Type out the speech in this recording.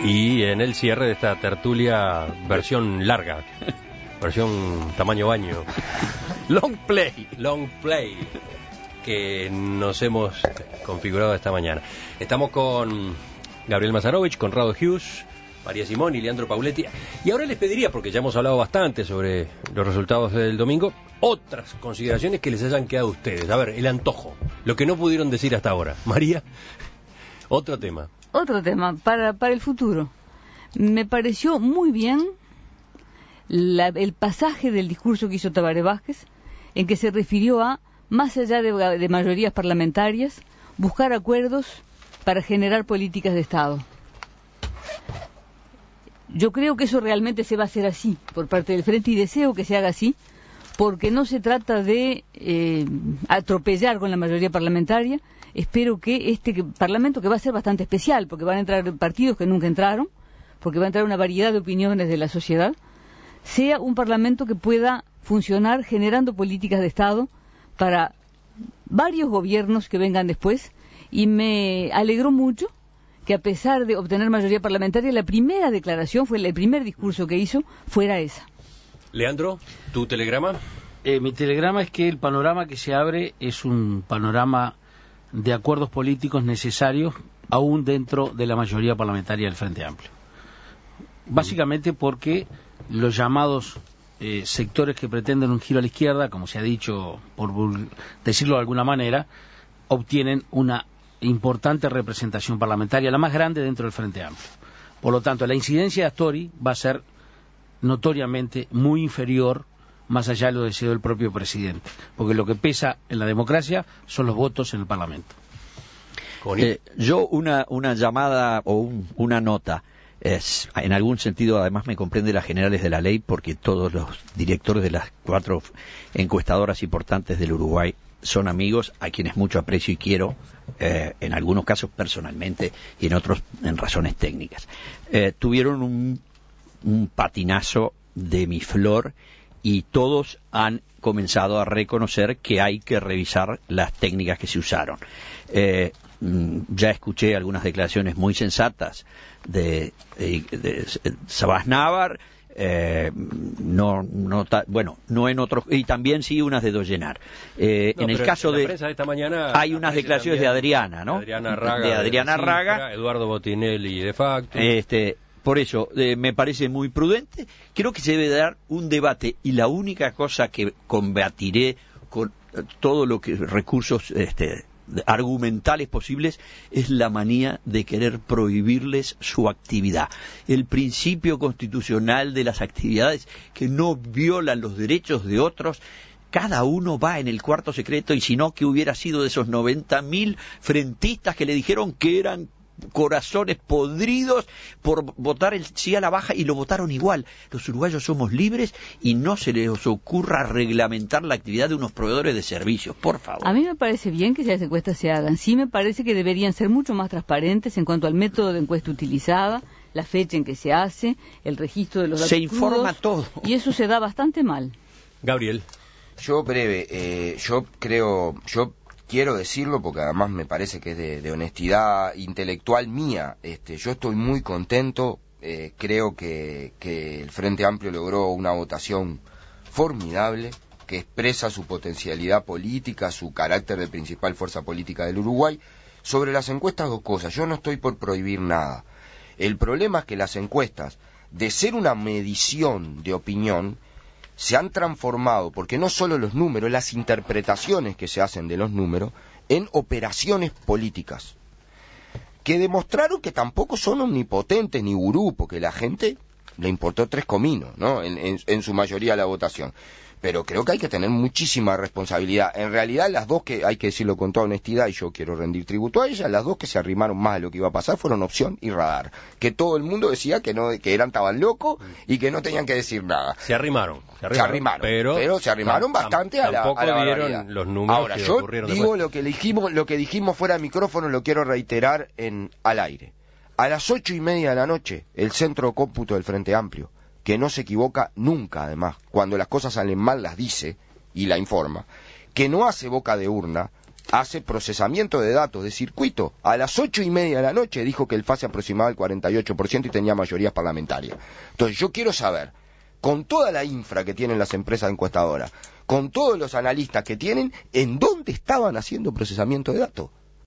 Y en el cierre de esta tertulia versión larga, versión tamaño baño, Long play, que nos hemos configurado esta mañana. Estamos con Gabriel Mazarovich, Conrado Hughes, María Simón y Leandro Pauletti. Y ahora les pediría, porque ya hemos hablado bastante sobre los resultados del domingo, otras consideraciones que les hayan quedado a ustedes. A ver, el antojo, lo que no pudieron decir hasta ahora. María, otro tema. Otro tema, para el futuro. Me pareció muy bien el pasaje del discurso que hizo Tabaré Vázquez, en que se refirió a, más allá de mayorías parlamentarias, buscar acuerdos para generar políticas de Estado. Yo creo que eso realmente se va a hacer así, por parte del Frente, y deseo que se haga así, porque no se trata de atropellar con la mayoría parlamentaria. Espero que este Parlamento, que va a ser bastante especial, porque van a entrar partidos que nunca entraron, porque va a entrar una variedad de opiniones de la sociedad, sea un Parlamento que pueda funcionar generando políticas de Estado para varios gobiernos que vengan después, y me alegró mucho que, a pesar de obtener mayoría parlamentaria, la primera declaración, el primer discurso que hizo, fuera esa. Leandro, ¿tu telegrama? Mi telegrama es que el panorama que se abre es un panorama de acuerdos políticos necesarios aún dentro de la mayoría parlamentaria del Frente Amplio. Básicamente porque los llamados sectores que pretenden un giro a la izquierda, como se ha dicho, por decirlo de alguna manera, obtienen una importante representación parlamentaria, la más grande dentro del Frente Amplio. Por lo tanto, la incidencia de Astori va a ser notoriamente muy inferior, más allá de lo deseado del propio presidente, porque lo que pesa en la democracia son los votos en el Parlamento. Yo una llamada o una nota, en algún sentido además me comprende las generales de la ley, porque todos los directores de las 4 encuestadoras importantes del Uruguay son amigos a quienes mucho aprecio y quiero, en algunos casos personalmente y en otros en razones técnicas. Tuvieron un patinazo de mi flor, y todos han comenzado a reconocer que hay que revisar las técnicas que se usaron. Ya escuché algunas declaraciones muy sensatas de Sabás Navar, no en otros, y también sí unas de Dollenar. En el caso de esta mañana hay unas declaraciones de Adriana, ¿no? De Adriana Raga, Eduardo Botinelli de facto. Por eso, me parece muy prudente. Creo que se debe dar un debate, y la única cosa que combatiré con todo lo que recursos argumentales posibles es la manía de querer prohibirles su actividad. El principio constitucional de las actividades que no violan los derechos de otros. Cada uno va en el cuarto secreto, y si no, que hubiera sido de esos 90.000 frentistas que le dijeron que eran corazones podridos por votar el sí a la baja, y lo votaron igual. Los uruguayos somos libres, y no se les ocurra reglamentar la actividad de unos proveedores de servicios, por favor. A mí me parece bien que esas encuestas se hagan. Sí, me parece que deberían ser mucho más transparentes en cuanto al método de encuesta utilizada, la fecha en que se hace, el registro de los datos. Se informa todo. Y eso se da bastante mal. Gabriel. Yo quiero decirlo porque además me parece que es de honestidad intelectual mía. Yo estoy muy contento, creo que el Frente Amplio logró una votación formidable que expresa su potencialidad política, su carácter de principal fuerza política del Uruguay. Sobre las encuestas, 2 cosas. Yo no estoy por prohibir nada. El problema es que las encuestas, de ser una medición de opinión, se han transformado, porque no solo los números, las interpretaciones que se hacen de los números, en operaciones políticas, que demostraron que tampoco son omnipotentes ni gurú, porque la gente le importó 3 cominos, ¿no? En su mayoría la votación. Pero creo que hay que tener muchísima responsabilidad. En realidad, las 2 que, hay que decirlo con toda honestidad, y yo quiero rendir tributo a ellas, las 2 que se arrimaron más a lo que iba a pasar fueron Opción y Radar, que todo el mundo decía que estaban locos y que no tenían que decir nada. Se arrimaron, pero se arrimaron bastante a la dieron los números. Ahora, yo digo después. Lo que dijimos fuera de micrófono, lo quiero reiterar al aire. A las 8:30 de la noche, el Centro de Cómputo del Frente Amplio, que no se equivoca nunca, además, cuando las cosas salen mal las dice y la informa, que no hace boca de urna, hace procesamiento de datos de circuito. A las 8:30 de la noche dijo que el FAS se aproximaba al 48% y tenía mayorías parlamentarias. Entonces yo quiero saber, con toda la infra que tienen las empresas encuestadoras, con todos los analistas que tienen, ¿en dónde estaban haciendo procesamiento de datos?